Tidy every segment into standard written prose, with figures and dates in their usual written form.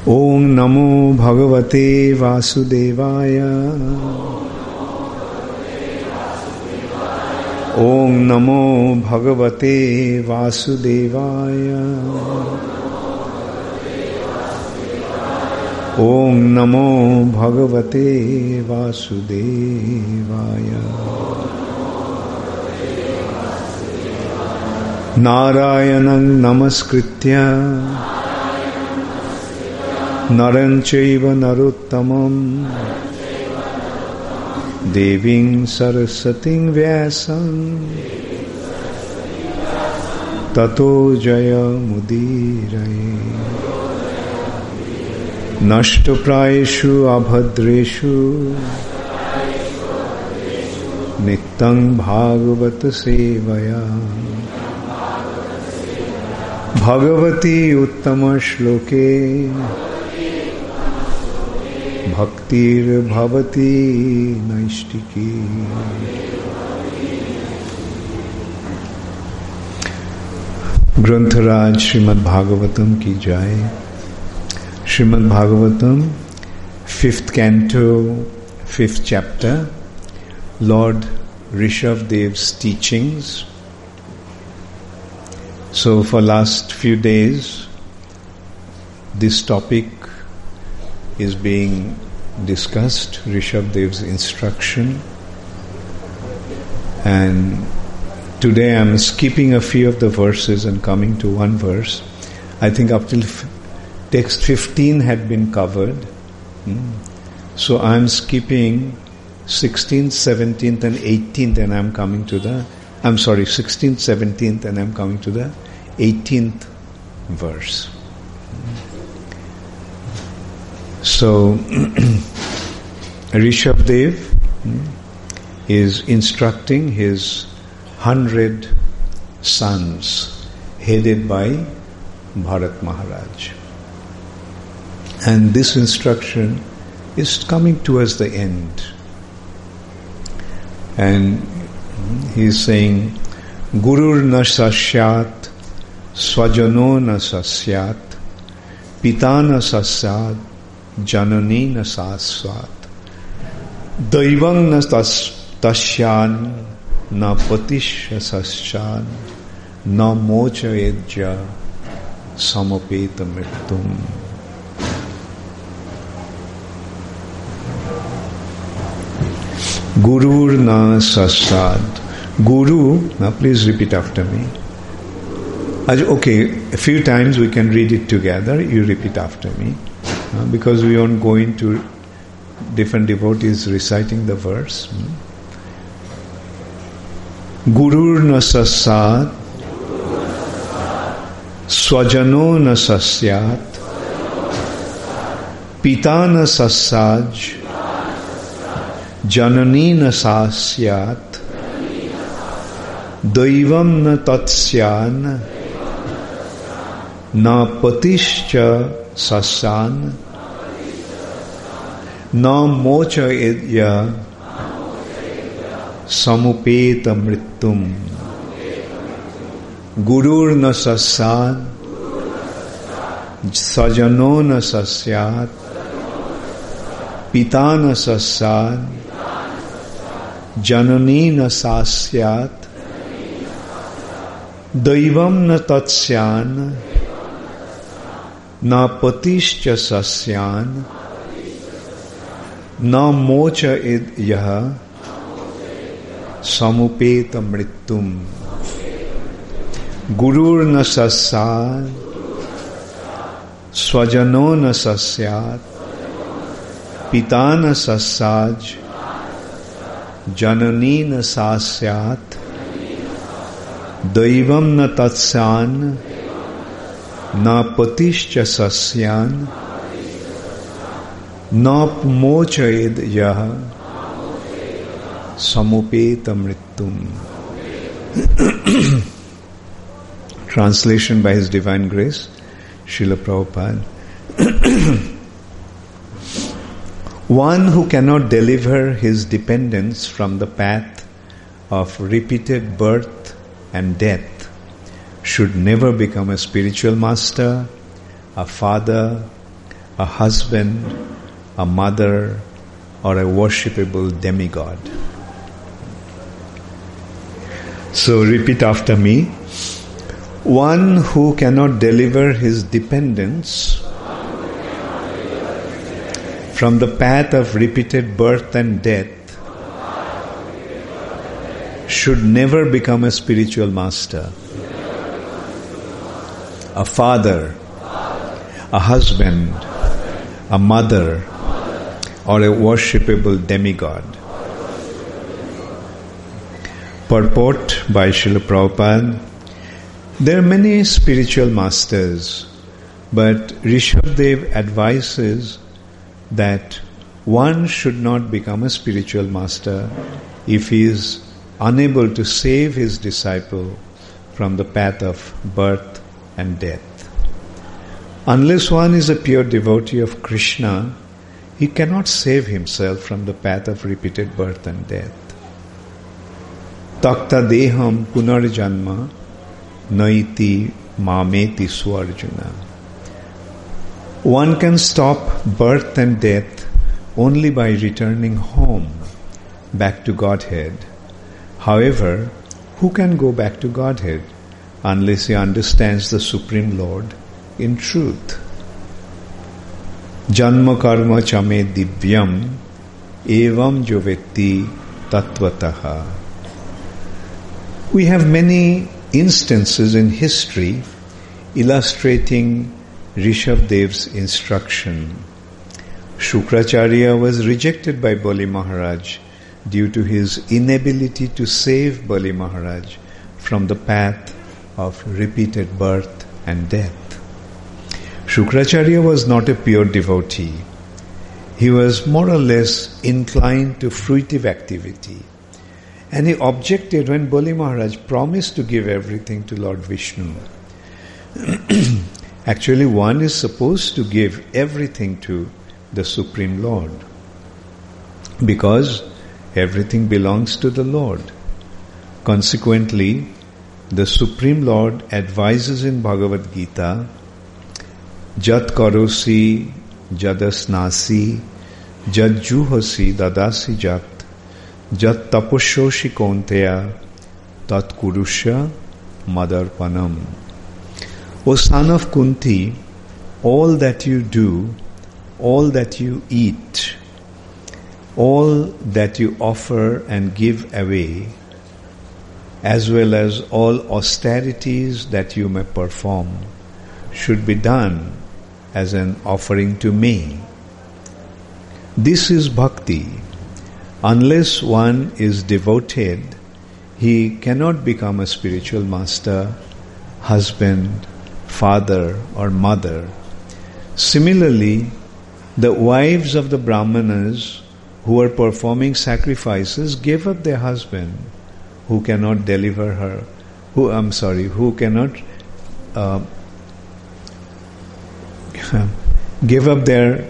Om Namo Bhagavate Vasudevaya. Om Namo Bhagavate Vasudevaya. Om Namo Bhagavate Vasudevaya. Narayanam Namaskritya Naran Chaiva Narottamam Deving Sarasating Vyasam Tato Jaya Mudiraye Nashtaprayeshu Abhadreshu Nittang Bhagavata Sevaya Bhagavati Uttama Shloke Bhaktir Bhavati Naistiki. Grantharaj Srimad Bhagavatam ki jai. Srimad Bhagavatam, 5th canto, 5th chapter, Lord Rishabhdev's teachings. So for last few days, this topic is being discussed, Rishabhdev's instruction. And today I'm skipping a few of the verses and coming to one verse. I think up till text 15 had been covered. So I'm skipping 16th, 17th and 18th and I'm coming to the 16th, 17th and I'm coming to the 18th verse. So, Rishabhdev is instructing his 100 sons, headed by Bharat Maharaj. And this instruction is coming towards the end. And he is saying, Gurur na sasyat, swajano na sasyat, pita na sasyat, Janani na saswat, Daivang na tasyan, na patisya sasyan, na mocha edja, samapeta mritum. Gurur na sasad. Guru, now please repeat after me. Okay, a few times we can read it together, you repeat after me. Because we won't go into different devotees reciting the verse. Gurur na sasat, swajano na sasyat, pita na sasaj, janani na sasyat, daivam na tatsyan, na patischa sasan, na mocha edya, samupeta mritum. Gurur na sasad, sajano na sasyat, pita na sasad, janani na sasyat, daivam na tatsyan, na patischa sasyan, na mocha idya, samupeta mritum. Gurur na sasad, swajano na sasyat, pita na sasaj, janani na sasyat, daivam na tatsyan, na patischa sasyan, na mocha idya, samupeta mritum. Translation by His Divine Grace, Srila Prabhupada. One who cannot deliver his dependents from the path of repeated birth and death should never become a spiritual master, a father, a husband, a mother, or a worshipable demigod. So repeat after me. One who cannot deliver his dependents from the path of repeated birth and death should never become a spiritual master, a father, a husband, a mother, or a worshipable demigod. Purport by Srila Prabhupada. There are many spiritual masters, but Rishabdev advises that one should not become a spiritual master if he is unable to save his disciple from the path of birth and death. Unless one is a pure devotee of Krishna, he cannot save himself from the path of repeated birth and death. Takta deham punarjanma naiti mameti swarjuna. One can stop birth and death only by returning home, back to Godhead. However, who can go back to Godhead unless he understands the Supreme Lord in truth? Janma karma chame divyam evam jovetti tattvataha. We have many instances in history illustrating Rishabdev's instruction. Shukracharya was rejected by Bali Maharaj due to his inability to save Bali Maharaj from the path of repeated birth and death. Shukracharya was not a pure devotee. He was more or less inclined to fruitive activity. And he objected when Bali Maharaj promised to give everything to Lord Vishnu. Actually, one is supposed to give everything to the Supreme Lord, because everything belongs to the Lord. Consequently, the Supreme Lord advises in Bhagavad Gita, Jat karosi jadasnasi jat juhosi dadasi jat Jat tapushoshi konteya tat kurusha madarpanam. O son of Kunti, all that you do, all that you eat, all that you offer and give away, as well as all austerities that you may perform, should be done as an offering to me. This is bhakti. Unless one is devoted, he cannot become a spiritual master, husband, father, or mother. Similarly, the wives of the Brahmanas who were performing sacrifices gave up their husband who cannot deliver her, who cannot give up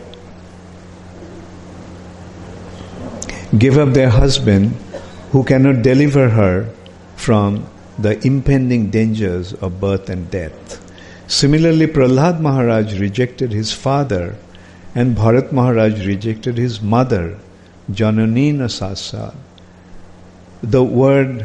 their husband who cannot deliver her from the impending dangers of birth and death. Similarly, Prahlad Maharaj rejected his father and Bharat Maharaj rejected his mother, Jananina Sasa. The word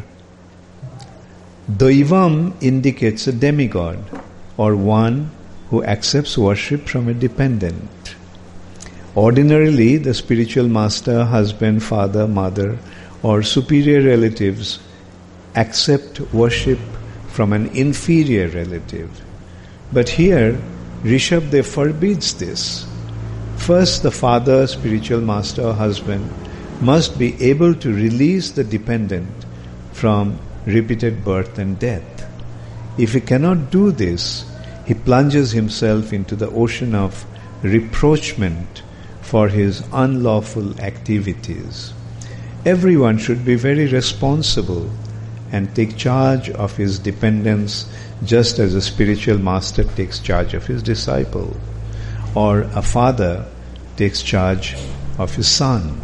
Daivam indicates a demigod or one who accepts worship from a dependent. Ordinarily, the spiritual master, husband, father, mother, or superior relatives accept worship from an inferior relative. But here, Rishabdev forbids this. First, the father, spiritual master, or husband must be able to release the dependent from repeated birth and death. If he cannot do this, he plunges himself into the ocean of reproachment for his unlawful activities. Everyone should be very responsible and take charge of his dependents just as a spiritual master takes charge of his disciple, or a father takes charge of his son.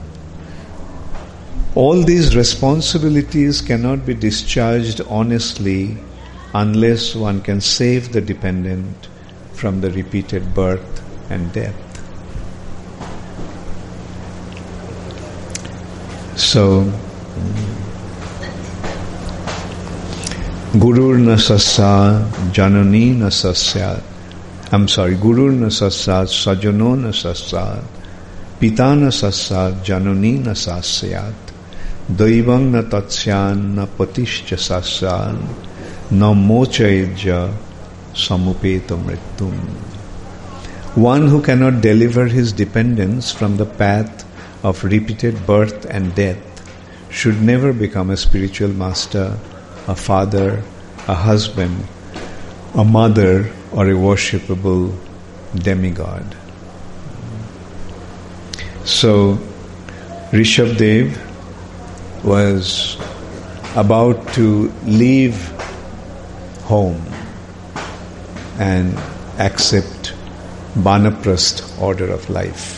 All these responsibilities cannot be discharged honestly unless one can save the dependent from the repeated birth and death. So, Gurur na sassa janani na sasyat. Gurur na sassat sajano na sassat. Pita na sassat janani na sasyat. Daivang na tatsyan na patishcha sasyat. Na mochaidja samupeta mritum. One who cannot deliver his dependents from the path of repeated birth and death should never become a spiritual master, a father, a husband, a mother, or a worshipable demigod. So, Rishabdev was about to leave home and accept Banaprastha order of life.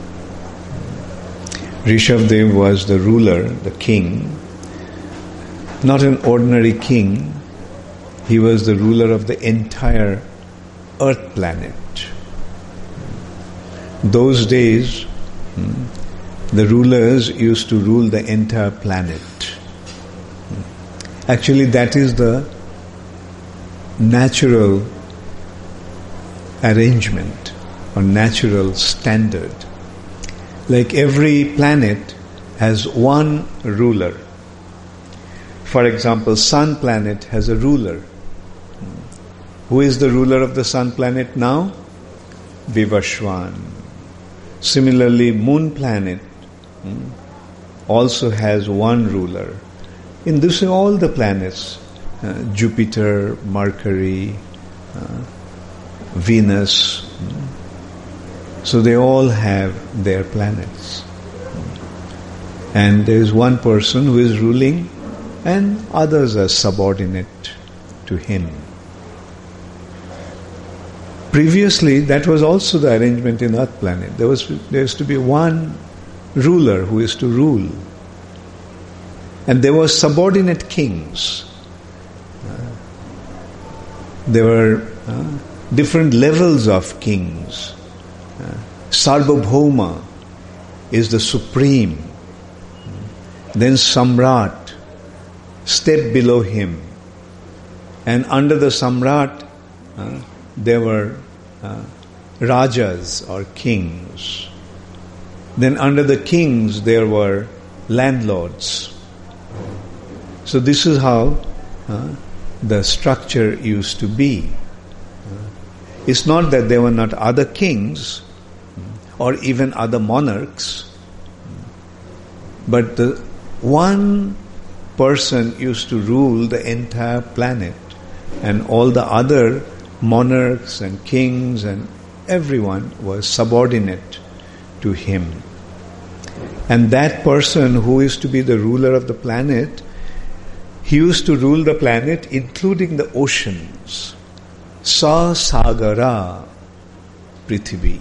Rishabdev was the ruler, the king, not an ordinary king. He was the ruler of the entire earth planet. Those days, the rulers used to rule the entire planet. Actually, that is the natural arrangement or natural standard. Like every planet has one ruler. For example, Sun planet has a ruler. Who is the ruler of the Sun planet now? Vivashwan. Similarly, Moon planet also has one ruler. In this, all the planets, Jupiter, Mercury, Venus, so they all have their planets. And there is one person who is ruling and others are subordinate to him. Previously, that was also the arrangement in Earth planet. There used to be one ruler who is to rule. And there were subordinate kings. There were different levels of kings. Sarvabhauma is the supreme. Then Samrat, step below him. And under the Samrat, there were Rajas or kings. Then under the kings, there were landlords. So this is how the structure used to be. It's not that there were not other kings or even other monarchs, but the one person used to rule the entire planet, and all the other monarchs and kings and everyone was subordinate to him. And that person who is to be the ruler of the planet, he used to rule the planet including the oceans. Sa Sagara Prithvi.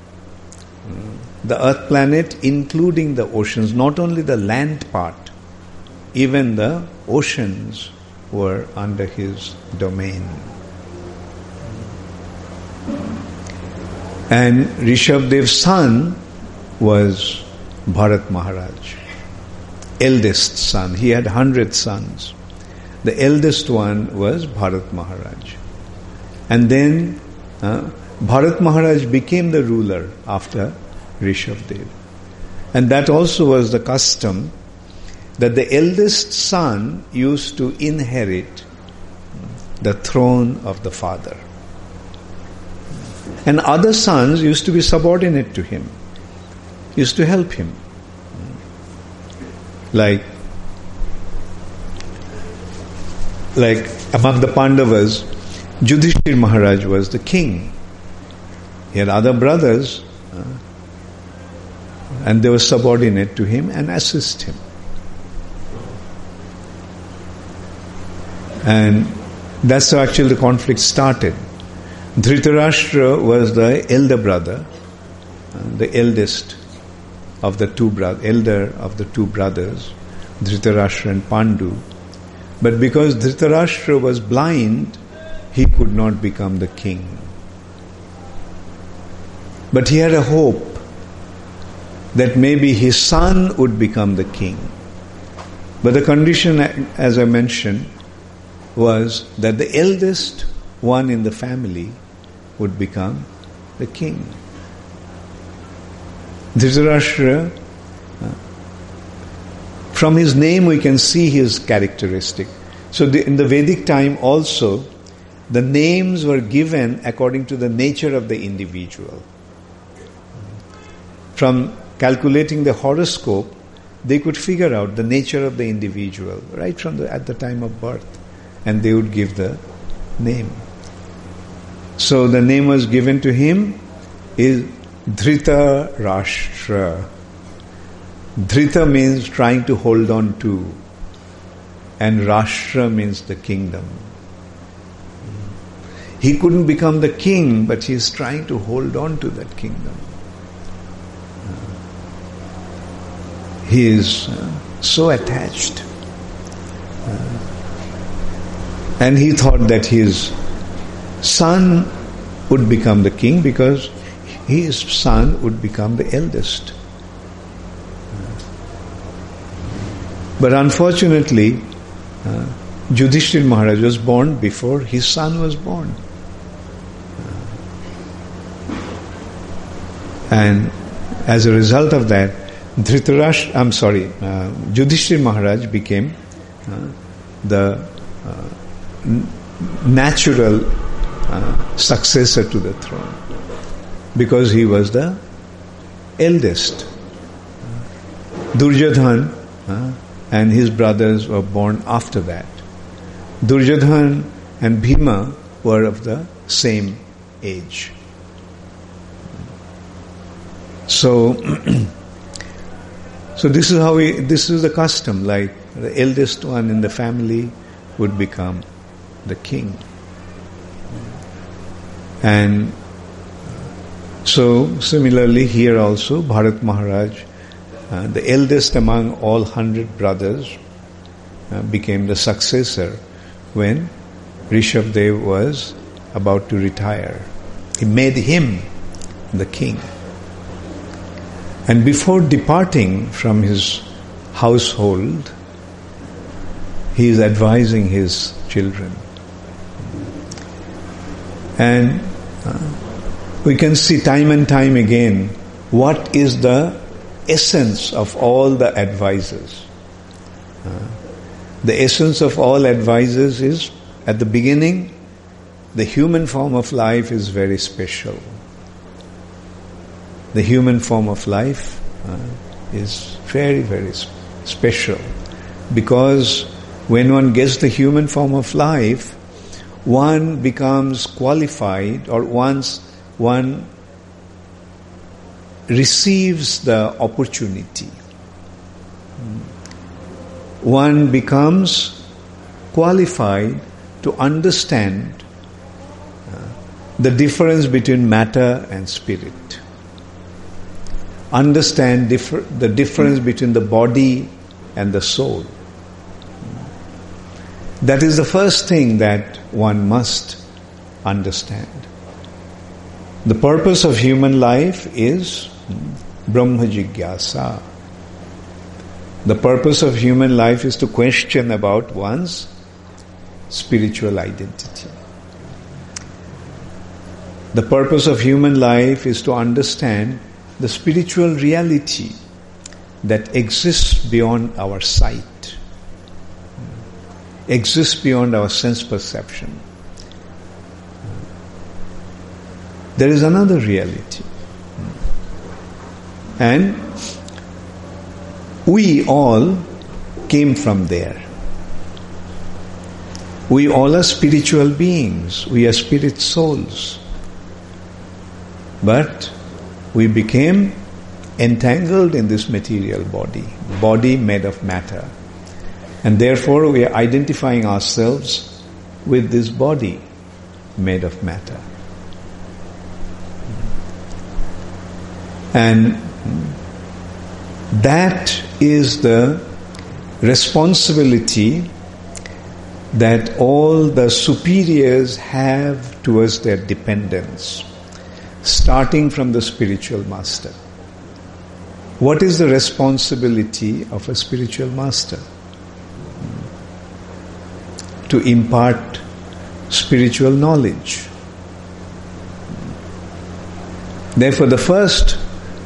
The earth planet including the oceans, not only the land part, even the oceans were under his domain. And Rishabdev's son was Bharat Maharaj, eldest son. He had 100 sons. The eldest one was Bharat Maharaj. And then Bharat Maharaj became the ruler after Rishabdev. And that also was the custom, that the eldest son used to inherit the throne of the father. And other sons used to be subordinate to him, used to help him. Like among the Pandavas, Yudhishthir Maharaj was the king. He had other brothers, and they were subordinate to him and assist him. And that's how actually the conflict started. Dhritarashtra was the elder brother, the eldest of the two brothers, Dhritarashtra and Pandu. But because Dhritarashtra was blind, he could not become the king. But he had a hope that maybe his son would become the king. But the condition, as I mentioned, was that the eldest one in the family would become the king. Dhritarashtra, from his name we can see his characteristic. So in the Vedic time also, the names were given according to the nature of the individual. From calculating the horoscope, they could figure out the nature of the individual right from at the time of birth, and they would give the name. So the name was given to him is Dhritarashtra. Dhrita means trying to hold on to, and Rashtra means the kingdom. He couldn't become the king, but he is trying to hold on to that kingdom. He is so attached. And he thought that his son would become the king because his son would become the eldest. But unfortunately, Yudhishthira Maharaj was born before his son was born. And as a result of that, Yudhishthira Maharaj became the natural successor to the throne because he was the eldest. Duryodhana and his brothers were born after that. Duryodhana and Bhima were of the same age. So this is this is the custom, like the eldest one in the family would become the king. And so similarly here also, Bharat Maharaj, the eldest among all 100 brothers, became the successor when Rishabdev was about to retire. He made him the king. And before departing from his household, he is advising his children. And we can see time and time again what is the essence of all the advices. The essence of all advices is, at the beginning, the human form of life is very special. The human form of life is very, very special, because when one gets the human form of life, one becomes qualified, or once one receives the opportunity, one becomes qualified to understand the difference between matter and spirit. Understand the difference between the body and the soul. That is the first thing that one must understand. The purpose of human life is Brahma Jigyasa. The purpose of human life is to question about one's spiritual identity. The purpose of human life is to understand the spiritual reality that exists beyond our sight, exists beyond our sense perception. There is another reality. And we all came from there. We all are spiritual beings. We are spirit souls. But we became entangled in this material body made of matter. And therefore we are identifying ourselves with this body made of matter. And that is the responsibility that all the superiors have towards their dependents, starting from the spiritual master. What is the responsibility of a spiritual master? To impart spiritual knowledge. Therefore, the first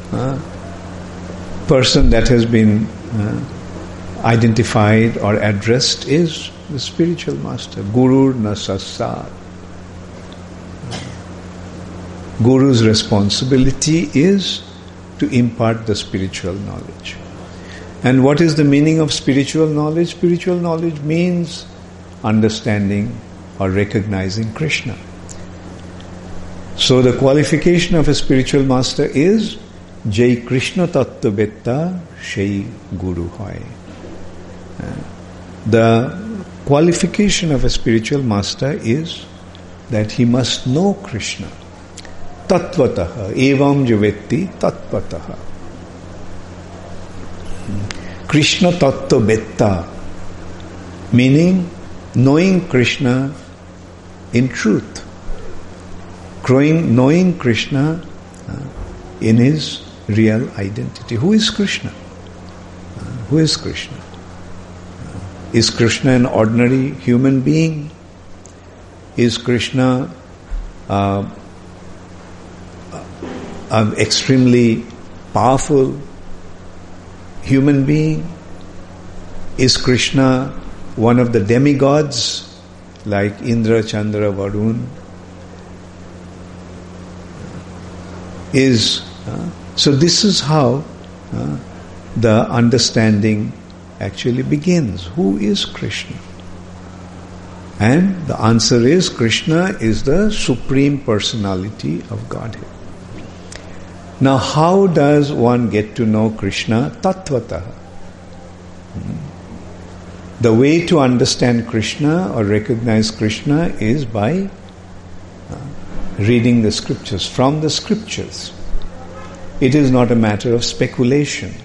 person that has been identified or addressed is the spiritual master. Guru na sassat. Guru's responsibility is to impart the spiritual knowledge. And what is the meaning of spiritual knowledge? Spiritual knowledge means understanding or recognizing Krishna. So the qualification of a spiritual master is Jai Krishna Tattva Betta Shai Guru Hoy. The qualification of a spiritual master is that he must know Krishna. Tattvataha, evam javetti tattvataha. Krishna Tattva Betta, meaning knowing Krishna in truth. Knowing Krishna in his real identity. Who is Krishna? Who is Krishna? Is Krishna an ordinary human being? Is Krishna an extremely powerful human being? Is Krishna one of the demigods like Indra, Chandra, Varun? So this is how the understanding actually begins. Who is Krishna? And the answer is Krishna is the Supreme Personality of Godhead. Now how does one get to know Krishna? Tattvataha. The way to understand Krishna or recognize Krishna is by reading the scriptures, from the scriptures. It is not a matter of speculation.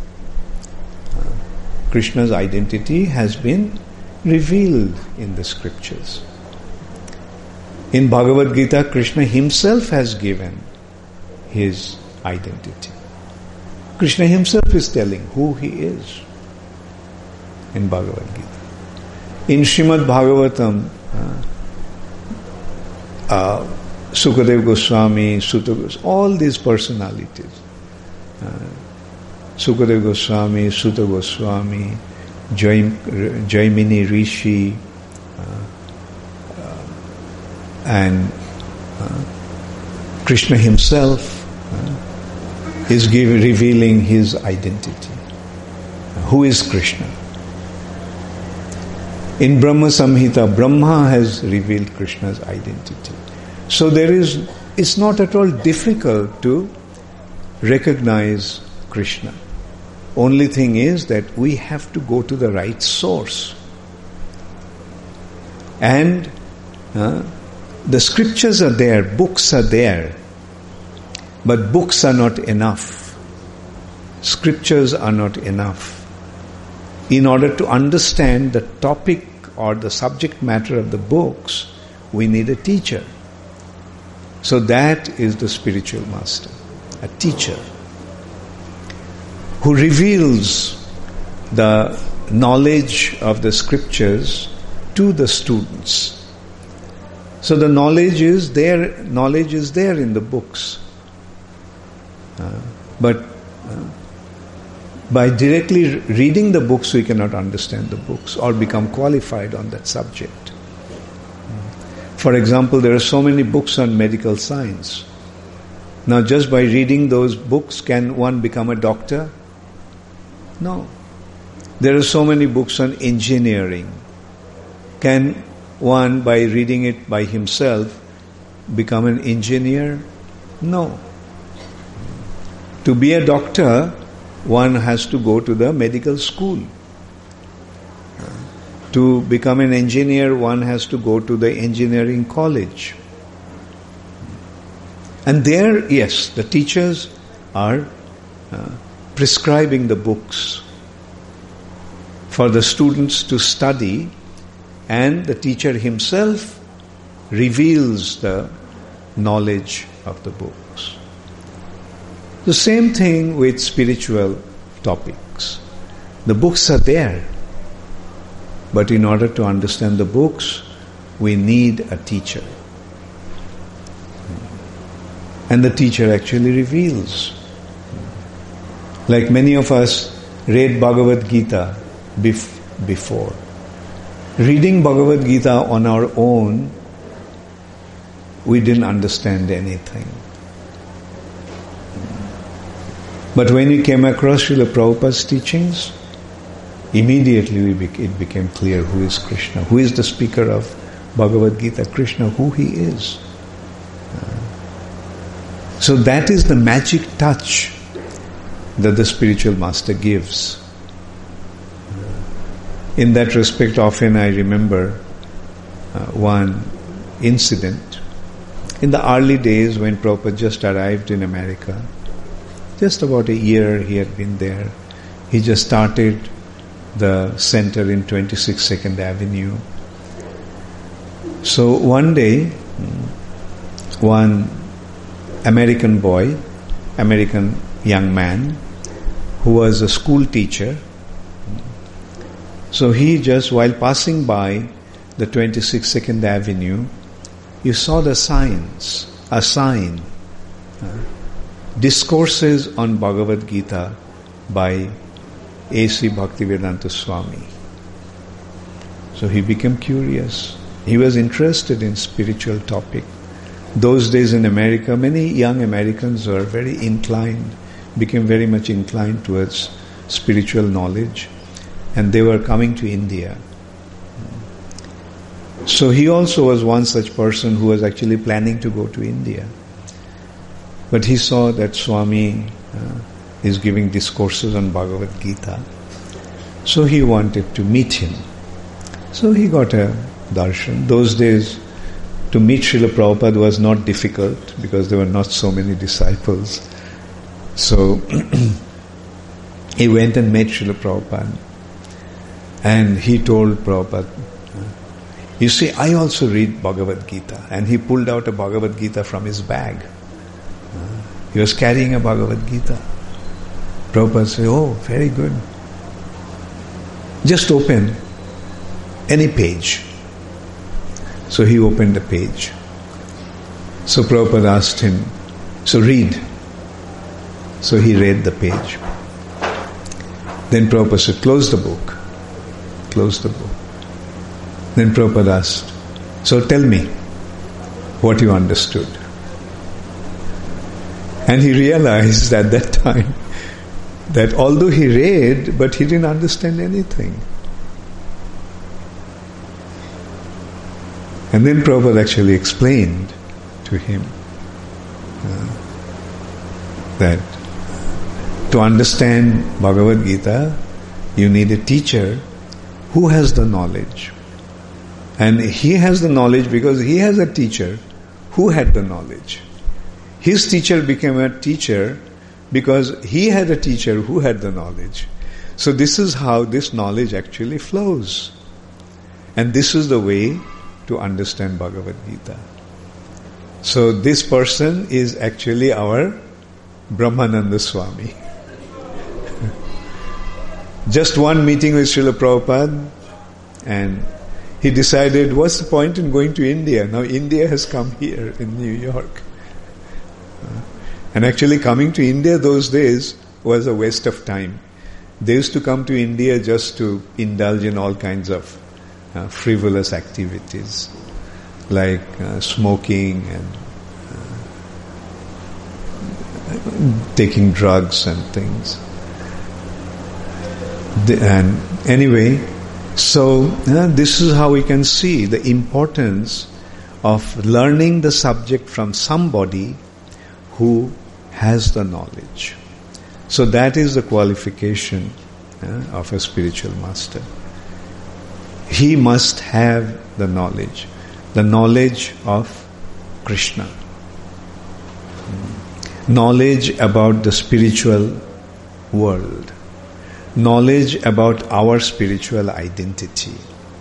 Krishna's identity has been revealed in the scriptures. In Bhagavad Gita, Krishna himself has given his identity. Krishna himself is telling who he is in Bhagavad Gita. In Srimad Bhagavatam, Sukadeva Goswami, Sutta Goswami, all these personalities, Sukadeva Goswami, Sutta Goswami, Jaimini Rishi, and Krishna himself is revealing his identity. Who is Krishna? In Brahma Samhita, Brahma has revealed Krishna's identity. So it's not at all difficult to recognize Krishna. Only thing is that we have to go to the right source. And the scriptures are there, books are there, but books are not enough. Scriptures are not enough. In order to understand the topic or the subject matter of the books, we need a teacher. So that is the spiritual master, a teacher who reveals the knowledge of the scriptures to the students. So the knowledge is there in the books. But by directly reading the books, we cannot understand the books or become qualified on that subject. For example, there are so many books on medical science. Now, just by reading those books, can one become a doctor? No. There are so many books on engineering. Can one, by reading it by himself, become an engineer? No. To be a doctor, one has to go to the medical school. To become an engineer, one has to go to the engineering college. And there, yes, the teachers are prescribing the books for the students to study, and the teacher himself reveals the knowledge of the books. The same thing with spiritual topics. The books are there. But in order to understand the books, we need a teacher. And the teacher actually reveals. Like many of us read Bhagavad Gita before. Reading Bhagavad Gita on our own, we didn't understand anything. But when we came across Srila Prabhupada's teachings, immediately it became clear who is Krishna, who is the speaker of Bhagavad Gita, Krishna, who he is. So that is the magic touch that the spiritual master gives. In that respect, often I remember one incident. In the early days when Prabhupada just arrived in America, just about a year he had been there, he just started the center in 26 2nd Avenue. So one day, one American boy, American young man, who was a school teacher, so he just, while passing by the 26 2nd Avenue, you saw the signs, a sign, Discourses on Bhagavad Gita by A.C. Bhaktivedanta Swami. So he became curious. He was interested in spiritual topic. Those days in America, many young Americans were very inclined, became very much inclined towards spiritual knowledge, and they were coming to India. So he also was one such person who was actually planning to go to India. But he saw that Swami is giving discourses on Bhagavad Gita. So he wanted to meet him. So he got a darshan. Those days, to meet Srila Prabhupada was not difficult because there were not so many disciples. So he went and met Srila Prabhupada. And he told Prabhupada, you see, I also read Bhagavad Gita. And he pulled out a Bhagavad Gita from his bag. He was carrying a Bhagavad Gita. Prabhupada said, oh, very good. Just open any page. So he opened the page. So Prabhupada asked him, so read. So he read the page. Then Prabhupada said, close the book. Close the book. Then Prabhupada asked, so tell me what you understood. And he realized at that time that although he read, but he didn't understand anything. And then Prabhupada actually explained to him that to understand Bhagavad Gita, you need a teacher who has the knowledge. And he has the knowledge because he has a teacher who had the knowledge. His teacher became a teacher because he had a teacher who had the knowledge. So this is how this knowledge actually flows. And this is the way to understand Bhagavad Gita. So this person is actually our Brahmananda Swami. Just one meeting with Srila Prabhupada, and he decided, what's the point in going to India? Now India has come here in New York. And actually coming to India those days was a waste of time. They used to come to India just to indulge in all kinds of frivolous activities, like smoking and taking drugs and things. And anyway, so this is how we can see the importance of learning the subject from somebody who has the knowledge. So that is the qualification of a spiritual master. He must have the knowledge of Krishna. Knowledge about the spiritual world. Knowledge about our spiritual identity.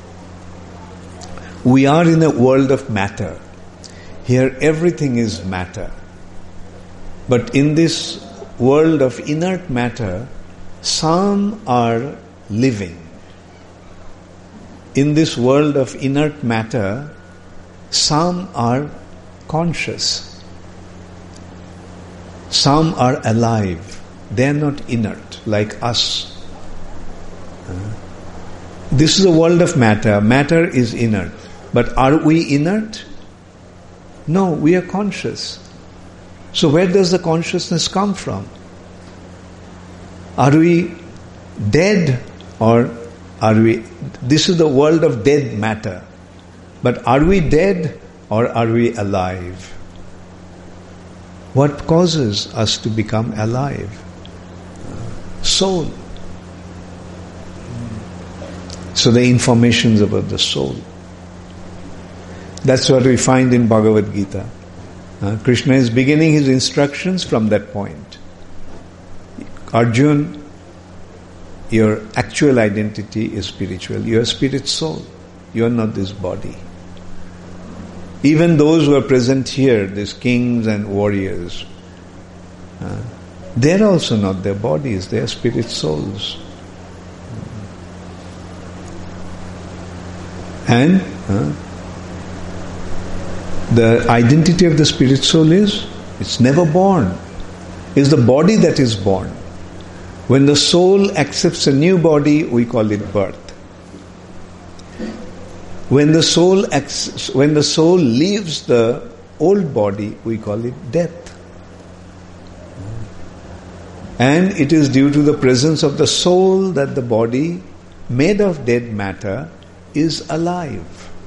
We are in a world of matter. Here everything is matter. But in this world of inert matter, some are living. In this world of inert matter, some are conscious. Some are alive. They are not inert like us. This is a world of matter. Matter is inert. But are we inert? No, we are conscious. So where does the consciousness come from? Are we dead or are we... This is the world of dead matter. But are we dead or are we alive? What causes us to become alive? Soul. So the informations about the soul. That's what we find in Bhagavad Gita. Krishna is beginning his instructions from that point. Arjun, your actual identity is spiritual. You are spirit soul. You are not this body. Even those who are present here, these kings and warriors, they are also not their bodies. They are spirit souls. And the identity of the spirit soul is, it's never born. It's the body that is born. When the soul accepts a new body, we call it birth. When the soul leaves the old body, we call it death. And it is due to the presence of the soul that the body, made of dead matter, is alive.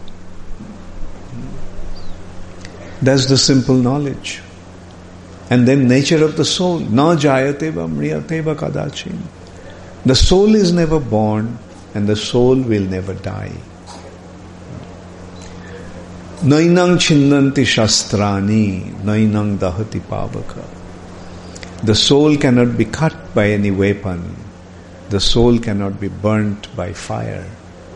That's the simple knowledge. And then nature of the soul. Na jayate va mriyate va kadachin. The soul is never born and the soul will never die. Nainang chinnanti shastrani, nainang dahati pavaka. The soul cannot be cut by any weapon. The soul cannot be burnt by fire.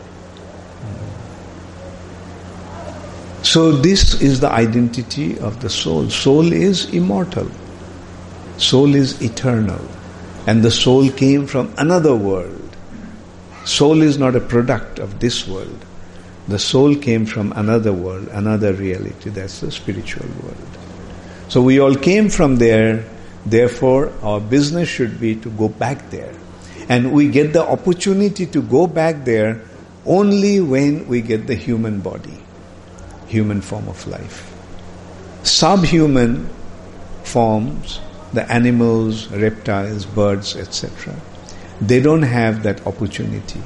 So this is the identity of the soul. Soul is immortal. Soul is eternal. And the soul came from another world. Soul is not a product of this world. The soul came from another world, another reality. That's the spiritual world. So we all came from there. Therefore, our business should be to go back there. And we get the opportunity to go back there only when we get the human body. Human form of life. Subhuman forms, the animals, reptiles, birds, etc., they don't have that opportunity.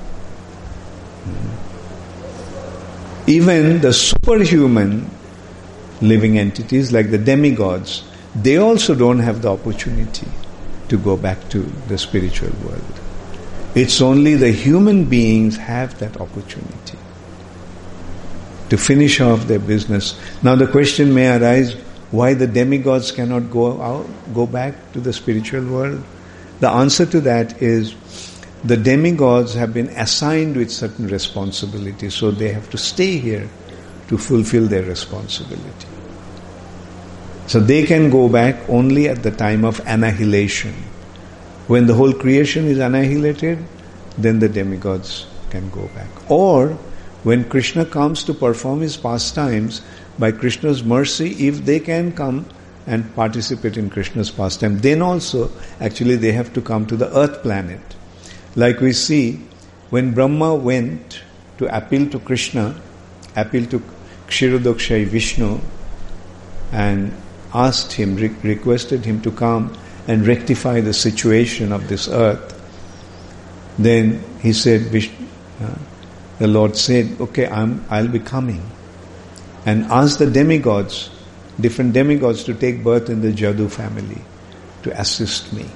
Even the superhuman living entities like the demigods, they also don't have the opportunity to go back to the spiritual world. It's only the human beings have that opportunity to finish off their business. Now the question may arise, why the demigods cannot go back to the spiritual world? The answer to that is, the demigods have been assigned with certain responsibilities, so they have to stay here to fulfill their responsibility. So they can go back only at the time of annihilation. When the whole creation is annihilated, then the demigods can go back. Or when Krishna comes to perform his pastimes, by Krishna's mercy, if they can come and participate in Krishna's pastime, then also actually they have to come to the earth planet. Like we see, when Brahma went to appeal to Krishna, appeal to Kshirodakshayi Vishnu, and asked him, requested him to come and rectify the situation of this earth, then he said, the Lord said, okay, I'll be coming. And asked the demigods, different demigods, to take birth in the Jadu family to assist me.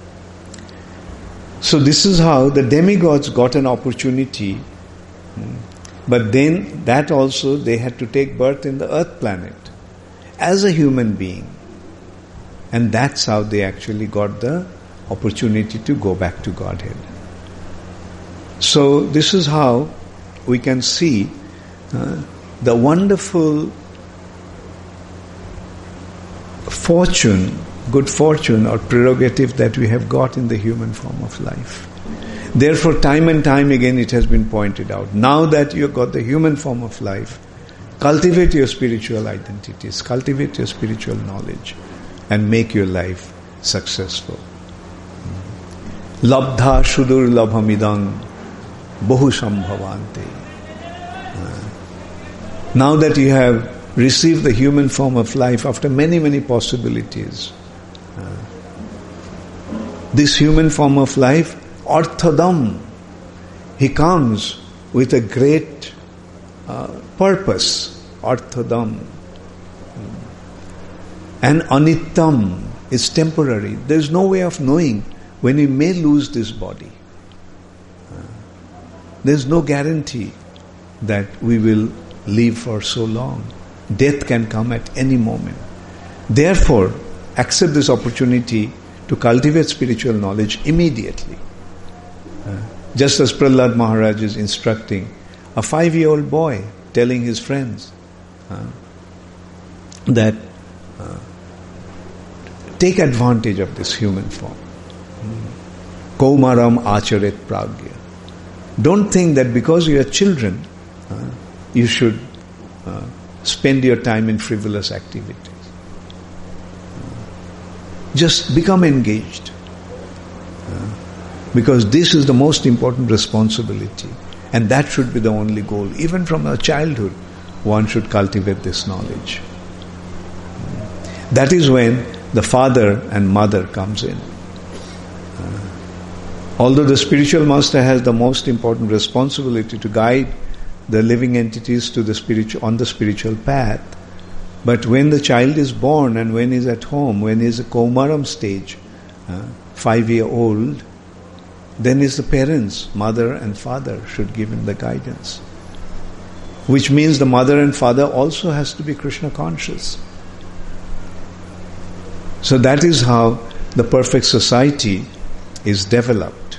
So this is how the demigods got an opportunity, but then that also they had to take birth in the earth planet as a human being. And that's how they actually got the opportunity to go back to Godhead. So this is how we can see the wonderful fortune good fortune or prerogative that we have got in the human form of life. Therefore, time and time again it has been pointed out. Now that you have got the human form of life, cultivate your spiritual identities, cultivate your spiritual knowledge, and make your life successful. Labdha shudur labhamidang bahu sambhavante. Now that you have received the human form of life after many, many possibilities, this human form of life, Arthadam, he comes with a great purpose, Arthadam. And Anittam is temporary. There is no way of knowing when we may lose this body. There is no guarantee that we will live for so long. Death can come at any moment. Therefore, accept this opportunity to cultivate spiritual knowledge immediately. Just as Prahlad Maharaj is instructing a 5-year-old boy, telling his friends that take advantage of this human form. Kaumaram acharet pragya. Don't think that because you are children, you should spend your time in frivolous activities. Just become engaged. Because this is the most important responsibility. And that should be the only goal. Even from our childhood, one should cultivate this knowledge. That is when the father and mother comes in. Although the spiritual master has the most important responsibility to guide the living entities to on the spiritual path, but when the child is born and when he is at home, when he is a Kaumaram stage, 5-year-old, then is the parents, mother and father, should give him the guidance. Which means the mother and father also has to be Krishna conscious. So that is how the perfect society is developed.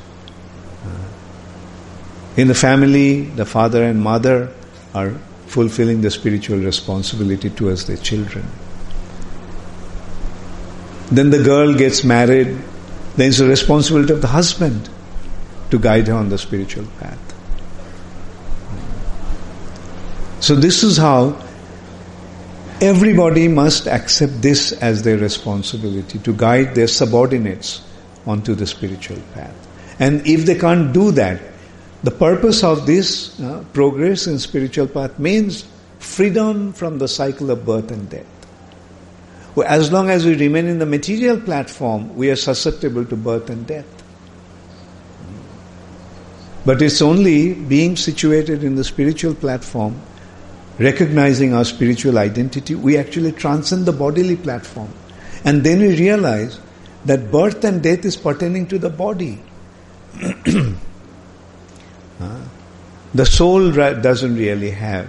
In the family, the father and mother are fulfilling the spiritual responsibility towards their children. Then the girl gets married, then it's the responsibility of the husband to guide her on the spiritual path. So this is how everybody must accept this as their responsibility, to guide their subordinates onto the spiritual path. And if they can't do that, the purpose of this progress in spiritual path means freedom from the cycle of birth and death. As long as we remain in the material platform, we are susceptible to birth and death. But it's only being situated in the spiritual platform, recognizing our spiritual identity, we actually transcend the bodily platform. And then we realize that birth and death is pertaining to the body. The soul doesn't really have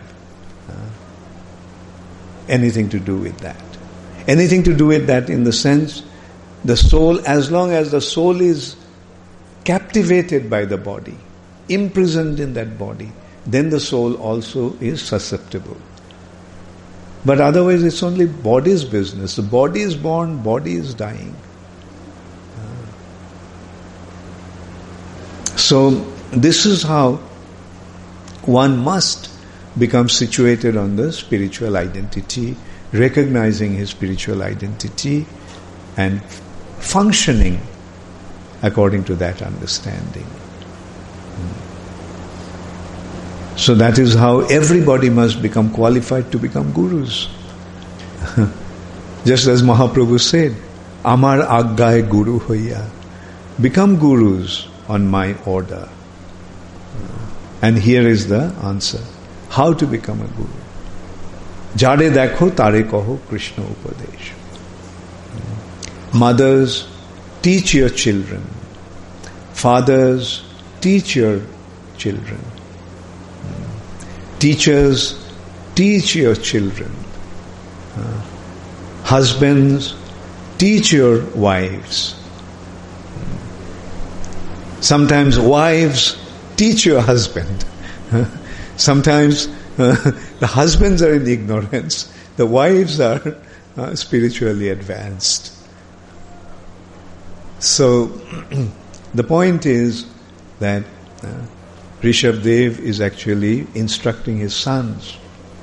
anything to do with that. Anything to do with that in the sense, the soul, as long as the soul is captivated by the body, imprisoned in that body, then the soul also is susceptible. But otherwise it's only body's business. The body is born, body is dying. So this is how one must become situated on the spiritual identity, recognizing his spiritual identity and functioning according to that understanding. So that is how everybody must become qualified to become gurus. Just as Mahaprabhu said, Amar Aggaye Guru Hoya. Become gurus on my order. And here is the answer. How to become a guru. Jare dekho tare kaho Krishna Upadesh. Mothers, teach your children. Fathers, teach your children. Teachers, teach your children. Husbands, teach your wives. Sometimes wives, teach your husband. Sometimes the husbands are in ignorance. The wives are spiritually advanced. So, the point is that Rishabdev is actually instructing his sons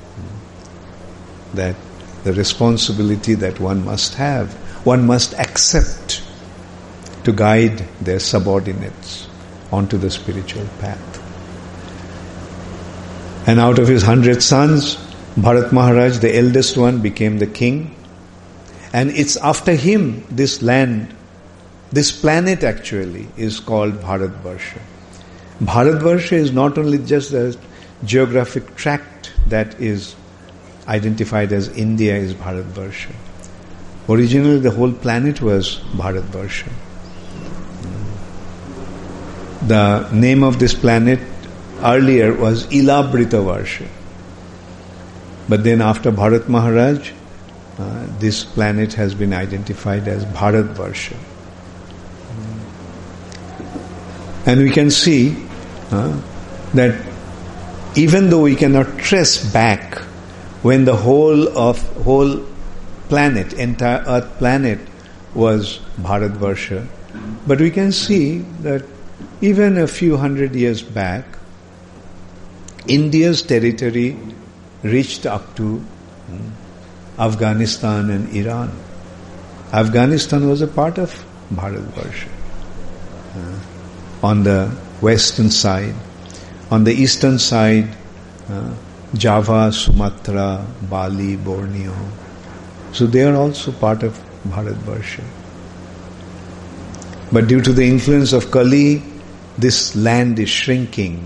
that the responsibility that one must have, one must accept to guide their subordinates onto the spiritual path. And out of his 100 sons, Bharat Maharaj, the eldest one, became the king. And it's after him, this land, this planet actually is called Bharatvarsha. Bharatvarsha is not only just a geographic tract that is identified as India is Bharatvarsha. Originally the whole planet was Bharatvarsha. The name of this planet earlier was Ilabrita-varsha. But then after Bharat Maharaj, this planet has been identified as Bharatvarsha. And we can see that even though we cannot trace back when the whole planet, entire Earth planet was Bharatvarsha, but we can see that even a few hundred years back, India's territory reached up to Afghanistan and Iran. Afghanistan was a part of Bharatvarsha. On the western side, on the eastern side, Java, Sumatra, Bali, Borneo. So they are also part of Bharatvarsha. But due to the influence of Kali, this land is shrinking.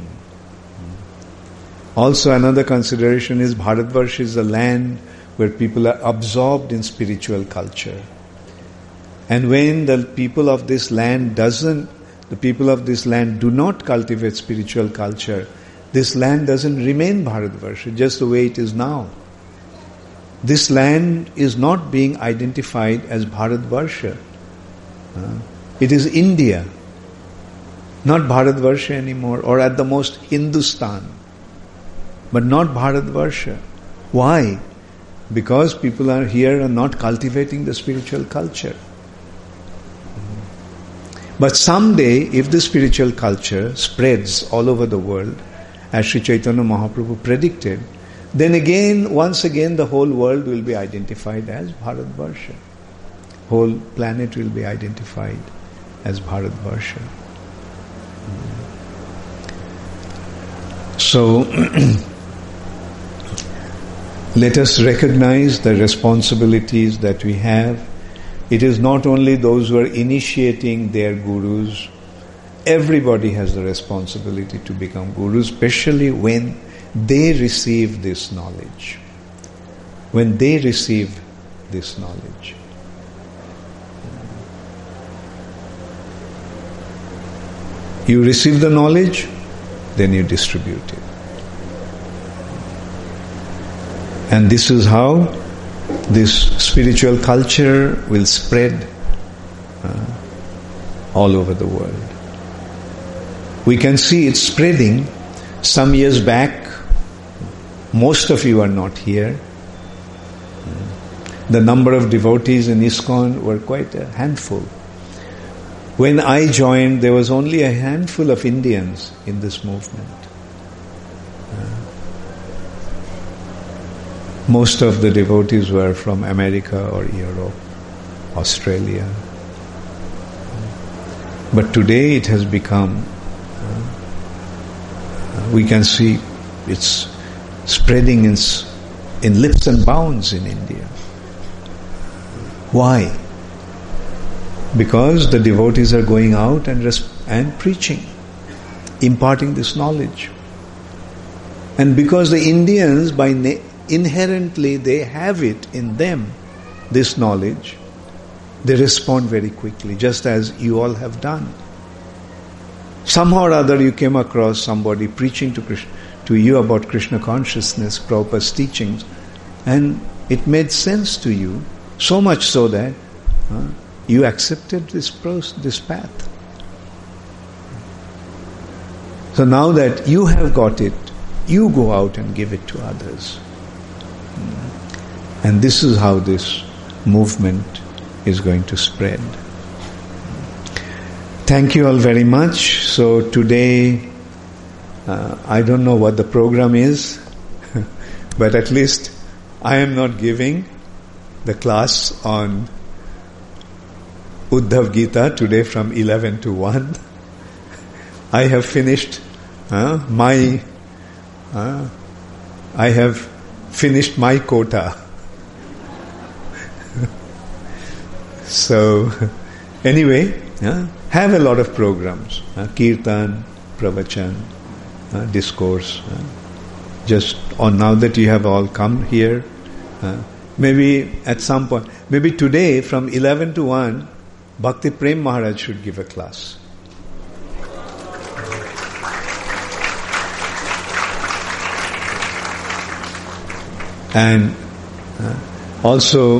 Also another consideration is Bharatvarsha is a land where people are absorbed in spiritual culture. And when the people of this land do not cultivate spiritual culture, this land doesn't remain Bharatvarsha just the way it is now. This land is not being identified as Bharatvarsha. It is India, not Bharatvarsha anymore, or at the most Hindustan, but not Bharatvarsha. Why? Because people are here and not cultivating the spiritual culture. But someday, if the spiritual culture spreads all over the world, as Sri Chaitanya Mahaprabhu predicted, then once again the whole world will be identified as Bharatvarsha. Whole planet will be identified as Bharatvarsha. So, let us recognize the responsibilities that we have. It is not only those who are initiating their gurus. Everybody has the responsibility to become gurus, especially when they receive this knowledge. When they receive this knowledge. You receive the knowledge, then you distribute it. And this is how this spiritual culture will spread all over the world. We can see it spreading. Some years back, most of you are not here. The number of devotees in ISKCON were quite a handful. When I joined, there was only a handful of Indians in this movement. Most of the devotees were from America or Europe, Australia. But today it has become, we can see it's spreading in leaps and bounds in India. Why? Because the devotees are going out and preaching, imparting this knowledge. And because the Indians, inherently they have it in them, this knowledge, they respond very quickly, just as you all have done. Somehow or other you came across somebody preaching to you about Krishna consciousness, Prabhupada's teachings, and it made sense to you, so much so that you accepted this path. So now that you have got it, you go out and give it to others. And this is how this movement is going to spread. Thank you all very much. So today, I don't know what the program is, but at least I am not giving the class on Uddhav Gita today from 11 to 1. I have finished my quota. So, anyway, have a lot of programs, kirtan, pravachan, discourse. Just on now that you have all come here, maybe at some point, maybe today from 11 to 1, Bhakti Prem Maharaj should give a class. And also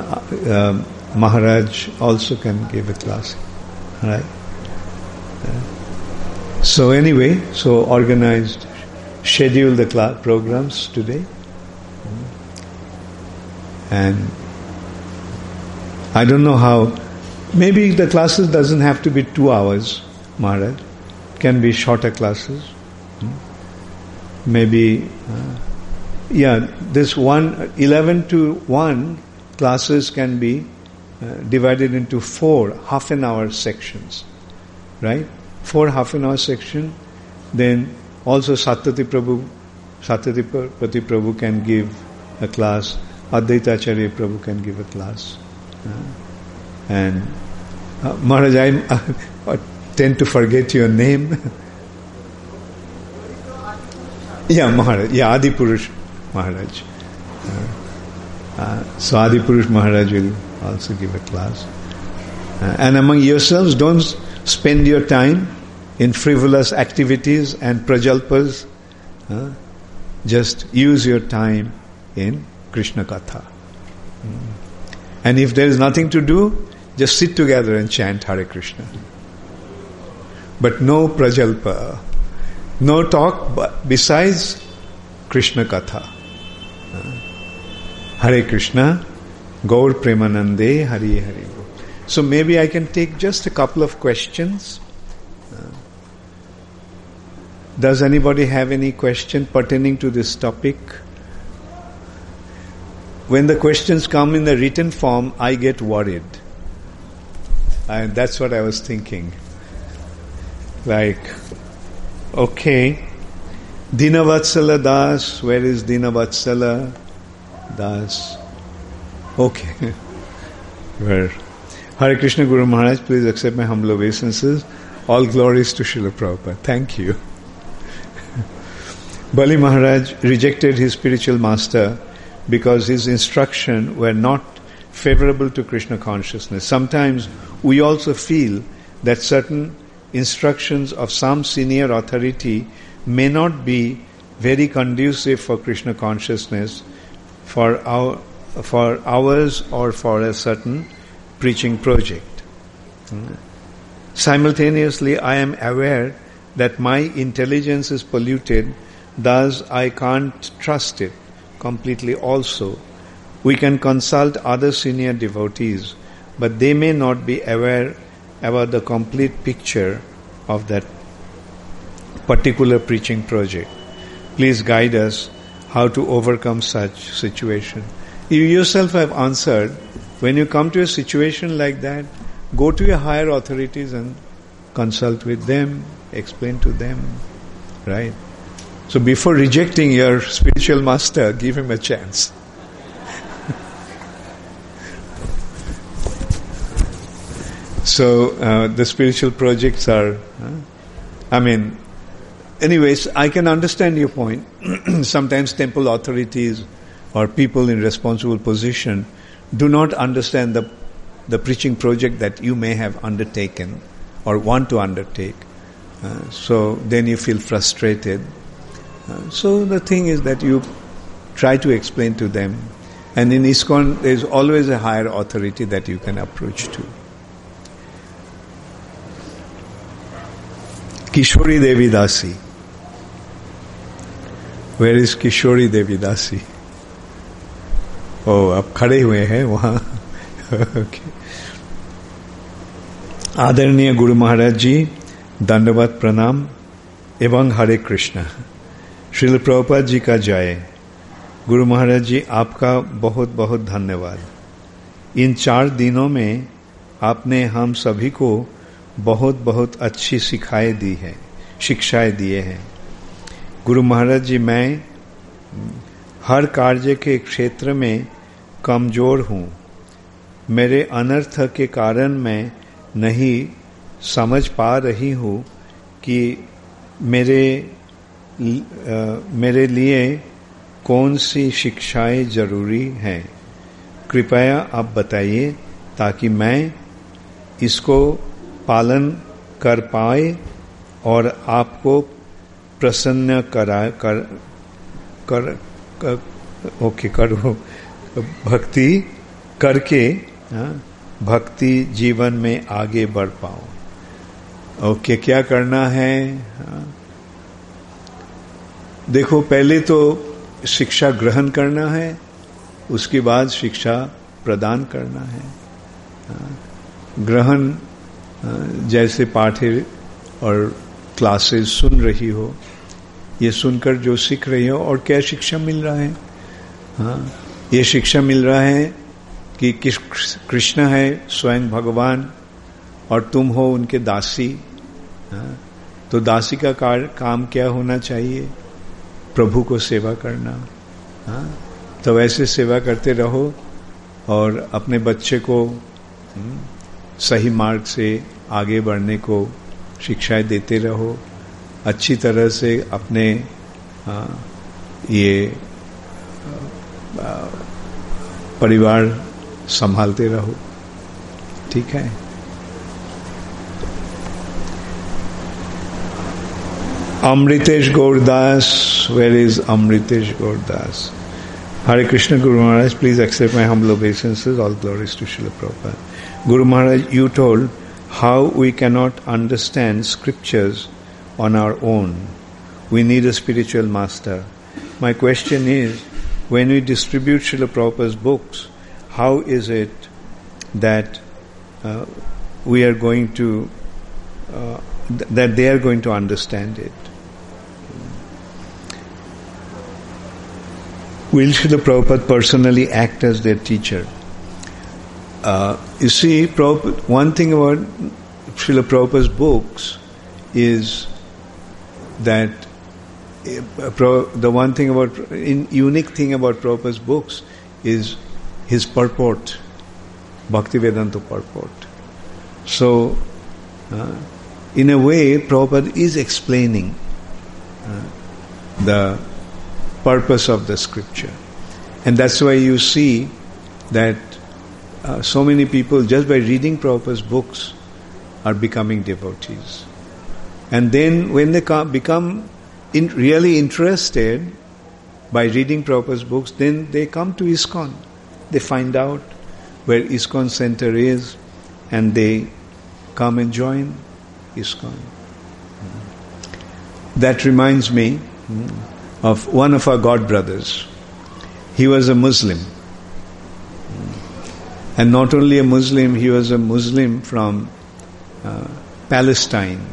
Maharaj also can give a class, right? So anyway, so organized, schedule the programs today, and I don't know how. Maybe the classes doesn't have to be 2 hours, Maharaj. It can be shorter classes. Maybe. This 11 to 1 classes can be divided into 4 half-an-hour sections, right? 4 half-an-hour section. Then also Satyati Prabhu can give a class. Advaita Acharya Prabhu can give a class. And Maharaj, I tend to forget your name. Maharaj. Adi Purush Maharaj. So Adi Purush Maharaj will also give a class. And among yourselves, don't spend your time in frivolous activities and prajalpas. Just use your time in Krishna Katha. And if there is nothing to do, just sit together and chant Hare Krishna. But no prajalpa, no talk besides Krishna Katha. Hare Krishna, Gaur Premanande, Hari Hari. So maybe I can take just a couple of questions. Does anybody have any question pertaining to this topic? When the questions come in the written form, I get worried. And that's what I was thinking. Like, okay, Dinavatsala Das, where is Dinavatsala Das? Okay. Where? Hare Krishna Guru Maharaj, please accept my humble obeisances. All glories to Srila Prabhupada. Thank you. Bali Maharaj rejected his spiritual master because his instruction were not favorable to Krishna consciousness. Sometimes we also feel that certain instructions of some senior authority may not be very conducive for Krishna consciousness for ours or for a certain preaching project. Simultaneously, I am aware that my intelligence is polluted, thus I can't trust it completely also. We can consult other senior devotees, but they may not be aware about the complete picture of that particular preaching project. Please guide us how to overcome such situation. You yourself have answered, when you come to a situation like that, go to your higher authorities and consult with them, explain to them, right? So before rejecting your spiritual master, give him a chance. So the spiritual projects are, anyways, I can understand your point. Sometimes temple authorities or people in responsible position do not understand the preaching project that you may have undertaken or want to undertake. So then you feel frustrated. So the thing is that you try to explain to them. And in ISKCON, there is always a higher authority that you can approach to. Kishori Devi Dasi. Where is Kishori Devi Dasi? Oh, आप खड़े हुए हैं वहाँ. Okay. आदरणीय गुरु महाराज जी, दंडवत प्रणाम एवं हरे कृष्णा। श्रील प्रभुपाद जी का जय। गुरु महाराज जी, आपका बहुत बहुत धन्यवाद। इन 4 दिनों में आपने हम सभी को बहुत बहुत अच्छी शिक्षाएं दिए हैं। गुरु महाराज जी, मैं हर कार्य के क्षेत्र में कमजोर हूँ। मेरे अनर्थ के कारण मैं नहीं समझ पा रही हूँ कि मेरे लिए कौन सी शिक्षाएं जरूरी हैं। कृपया आप बताइए ताकि मैं इसको पालन कर पाए और आपको प्रसन्न करो भक्ति करके भक्ति जीवन में आगे बढ़ पाओ। ओके, क्या करना है? देखो, पहले तो शिक्षा ग्रहण करना है, उसके बाद शिक्षा प्रदान करना है। ग्रहण जैसे पाठ और क्लासेस सुन रही हो, ये सुनकर जो सीख रही हो, और क्या शिक्षा मिल रहा है? ये शिक्षा मिल रहा है कि कृष्ण है स्वयं भगवान और तुम हो उनके दासी। तो दासी का काम क्या होना चाहिए? प्रभु को सेवा करना। तो वैसे सेवा करते रहो और अपने बच्चे को सही मार्ग से आगे बढ़ने को शिक्षाएं देते रहो। अच्छी तरह से अपने ये परिवार संभालते रहो। ठीक है? Amritesh Gaurdas, where is Amritesh Gaurdas? Hare Krishna. Guru Maharaj, please accept my humble obeisances. All glories to Srila Prabhupada. Guru Maharaj, you told how we cannot understand scriptures on our own. We need a spiritual master. My question is, when we distribute Srila Prabhupada's books, how is it that we are going to that they are going to understand it? Will Srila Prabhupada personally act as their teacher? You see, one thing about Srila Prabhupada's books is that the one thing unique thing about Prabhupada's books is his purport, Bhaktivedanta purport. So, in a way, Prabhupada is explaining the purpose of the scripture. And that's why you see that so many people, just by reading Prabhupada's books, are becoming devotees. And then when they become really interested by reading Prabhupada's books, then they come to ISKCON. They find out where ISKCON center is and they come and join ISKCON. That reminds me of one of our god brothers. He was a Muslim. And not only a Muslim, he was a Muslim from Palestine.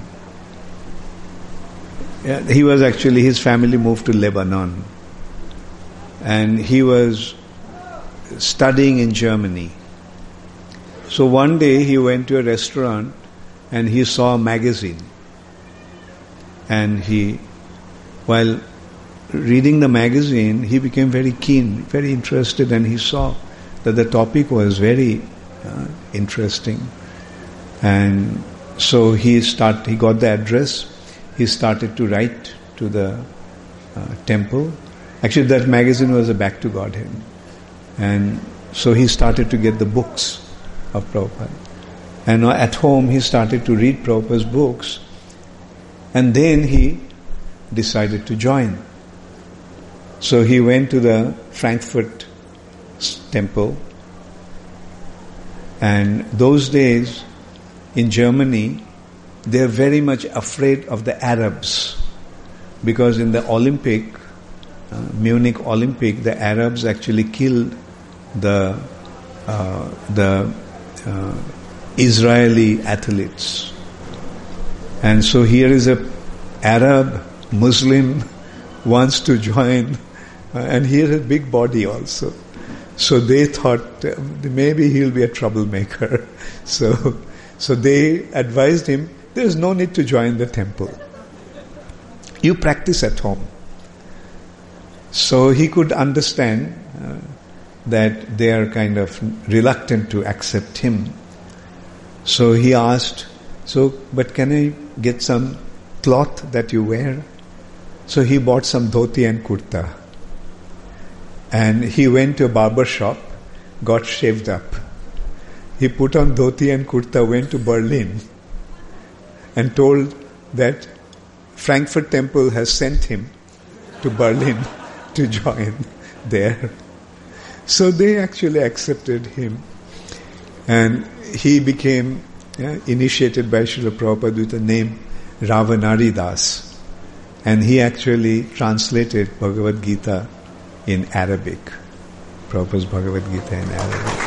He was actually, his family moved to Lebanon. And he was studying in Germany. So one day he went to a restaurant and he saw a magazine. And while reading the magazine, he became very keen, very interested, and he saw that the topic was very interesting. And so he got the address, he started to write to the temple. Actually, that magazine was a Back to Godhead. And so he started to get the books of Prabhupada. And at home he started to read Prabhupada's books, and then he decided to join. So he went to the Frankfurt temple, and those days in Germany they are very much afraid of the Arabs, because in the Olympic, Munich Olympic, the Arabs actually killed the Israeli athletes. And so here is a Arab Muslim wants to join, and he has a big body also. So they thought maybe he'll be a troublemaker. So they advised him, there's no need to join the temple. You practice at home. So he could understand that they are kind of reluctant to accept him. So he asked, but can I get some cloth that you wear? So he bought some dhoti and kurta. And he went to a barber shop, got shaved up. He put on dhoti and kurta, went to Berlin, and told that Frankfurt Temple has sent him to Berlin to join there. So they actually accepted him. And he became initiated by Srila Prabhupada with the name Ravanari Das. And he actually translated Bhagavad Gita in Arabic. Prabhupada's Bhagavad Gita in Arabic.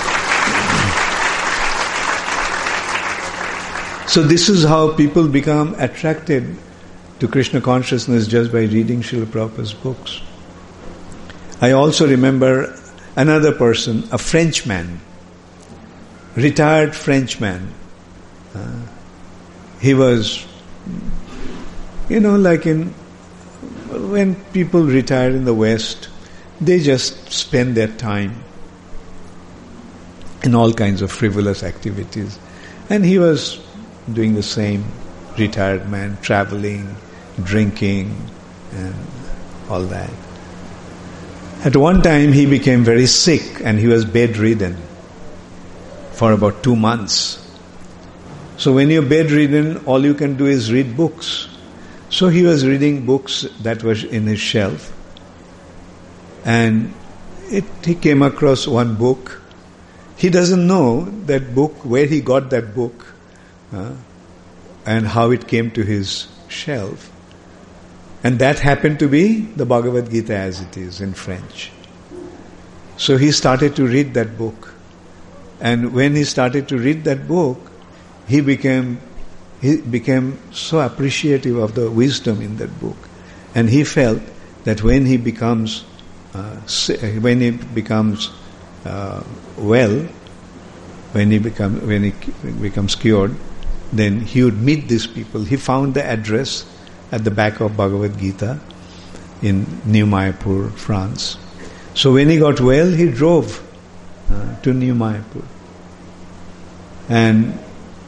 So this is how people become attracted to Krishna consciousness, just by reading Srila Prabhupada's books. I also remember another person, a Frenchman, retired Frenchman. He was, when people retire in the West, they just spend their time in all kinds of frivolous activities. And he was doing the same, retired man, traveling, drinking, and all that. At one time he became very sick and he was bedridden for about 2 months. So when you're bedridden, all you can do is read books. So he was reading books that were in his shelf, and he came across one book. He doesn't know that book, where he got that book, and how it came to his shelf. And that happened to be the Bhagavad Gita as it is in French. So he started to read that book. And when he started to read that book, he became so appreciative of the wisdom in that book. And he felt that when he becomes when he becomes cured, then he would meet these people. He found the address at the back of Bhagavad Gita in New Mayapur, France. So when he got well, he drove to New Mayapur. And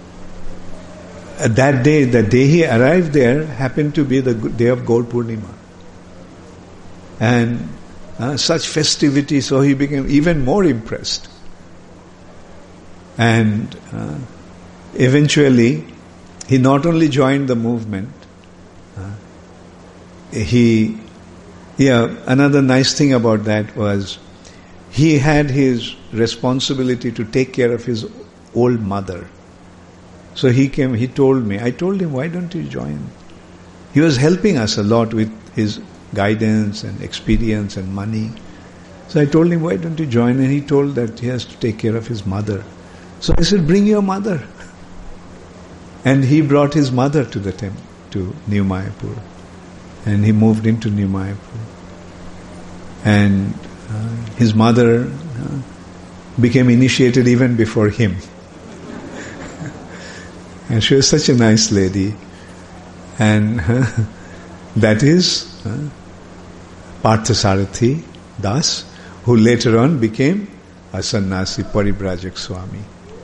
that day, the day he arrived there, happened to be the day of Gaur Purnima. And such festivity, so he became even more impressed. And eventually, he not only joined the movement, another nice thing about that was he had his responsibility to take care of his old mother. So he came, he told me, I told him, why don't you join? He was helping us a lot with his guidance and experience and money. So I told him, why don't you join? And he told that he has to take care of his mother. So I said, bring your mother. And he brought his mother to the temple, to New Mayapur. And he moved into New Mayapur. And his mother became initiated even before him. And she was such a nice lady. And that is Parthasarathi Das, who later on became a sannyasi, Paribrajak Swami.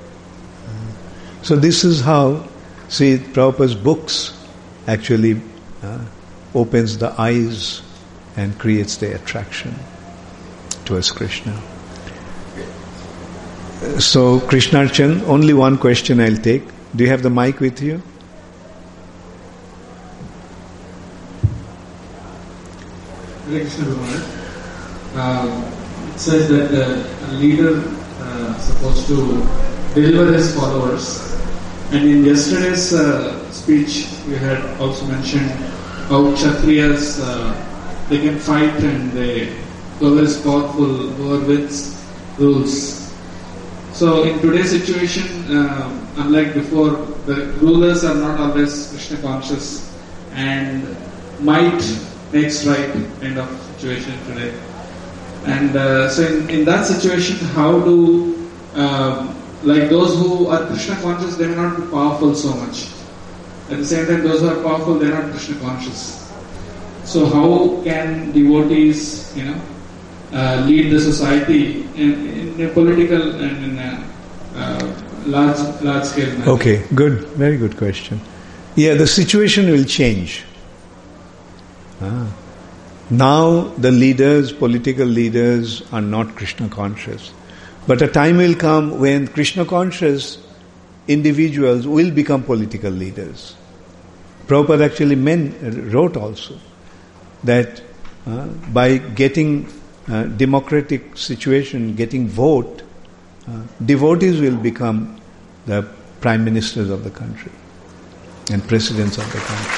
So this is how, see, Prabhupada's books actually opens the eyes and creates the attraction towards Krishna. So, Krishnarchan, only one question I'll take. Do you have the mic with you? Hare Krishna Bhagavan. It says that a leader is supposed to deliver his followers. And in yesterday's speech, we had also mentioned how Kshatriyas, they can fight and whoever is powerful, whoever wins, rules. So in today's situation, unlike before, the rulers are not always Krishna conscious, and might makes right kind of situation today. And so in that situation, how do like those who are Krishna conscious, they may not be powerful so much. At the same time, those who are powerful, they are not Krishna conscious. So how can devotees, lead the society in a political and in a large scale manner? Okay, good, very good question. Yeah, the situation will change. Now the leaders, political leaders, are not Krishna conscious. But a time will come when Krishna conscious individuals will become political leaders. Prabhupada actually wrote also that by getting democratic situation, getting vote, devotees will become the prime ministers of the country and presidents of the country.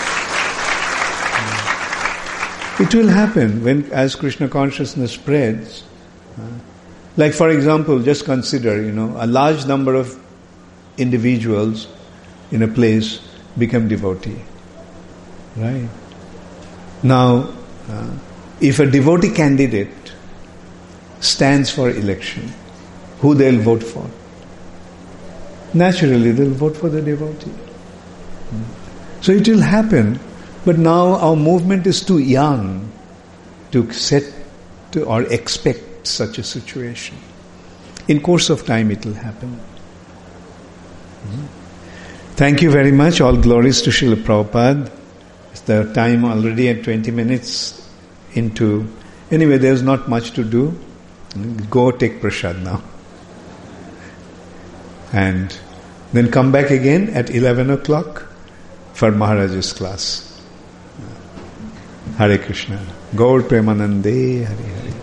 It will happen as Krishna consciousness spreads. Like for example, just consider, a large number of individuals in a place become devotee. Right? Now, if a devotee candidate stands for election, who they'll vote for? Naturally, they'll vote for the devotee. So it will happen, but now our movement is too young to or expect such a situation. In course of time, it will happen. Thank you very much. All glories to Srila Prabhupada. It's the time already at 20 minutes into. Anyway, there's not much to do. Go take prasad now. And then come back again at 11 o'clock for Maharaj's class. Hare Krishna. Gaur Premanande Hare Hare.